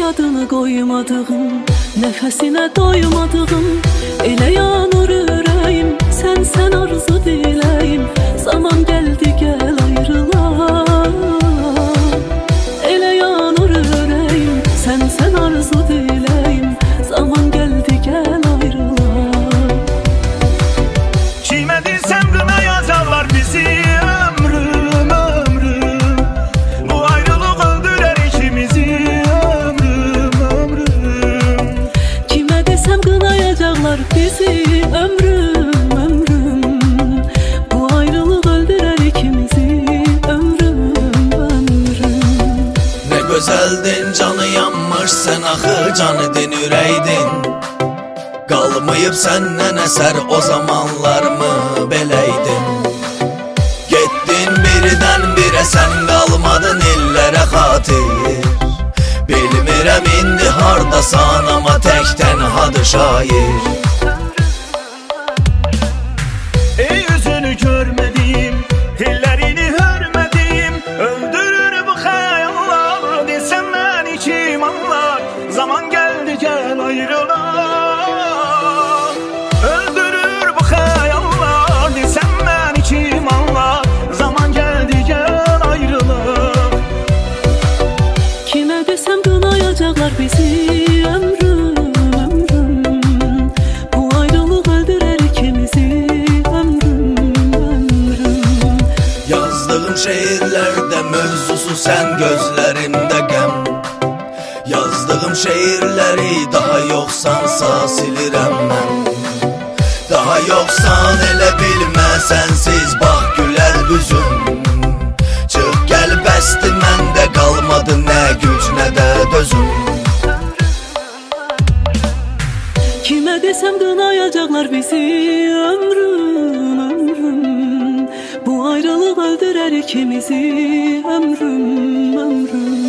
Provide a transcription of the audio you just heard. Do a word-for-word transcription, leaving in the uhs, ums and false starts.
adını koymadığım, nefesine doymadığım, elə yanır ürəyim, sən sən arzu diləyim. Zaman geldi gel ayrılalım, elə yanır ürəyim, sən sən arzu diləyim. Zaman geldi gel ayrılalım. Kime dirsem kınayacaklar bizi, ömrüm ömrüm. Bu ayrılık öldürer ikimizi, ömrüm ömrüm. Kime desem kınayacaklar bizi, ömrüm ömrüm. Bu ayrılık öldürer ikimizi, ömrüm ömrüm. Ne gözeldin, canı yanmış sen axı, canı din ürəydin. Qalmayıb səndən əsər, o zamanlar mı beleydin? Getdin birdən birə, sən qalmadın illərə xatir. Bilmirəm indi hardasan, amma tək tənhadır şair. Ey yüzünü görmedim, dillerini hörmedim. Öldürür bu hayallar, desem ben içim anlar. Zaman geldi gel ayrılalım. Öldürür bu hayallar, desem ben içim anlar. Zaman geldi gel ayrılalım. Kime desem kınayacaklar bizi, ömrüm ömrüm. Bu ayrılık öldürer ikimizi, ömrüm ömrüm. Yazdığım şehirlerde mövzusu sen, gözlerimde gəm. Yazdığım şehirleri daha yoksansa silirəm mən. Daha yoksan elə bilmə, sensiz bax gülər üzüm. Çıx gəl bəsdi, məndə qalmadı nə güc nə də dözüm. Kime desem kınayacaklar bizi, ömrüm ömrüm. Bu ayrılık öldürer ikimizi, ömrüm ömrüm.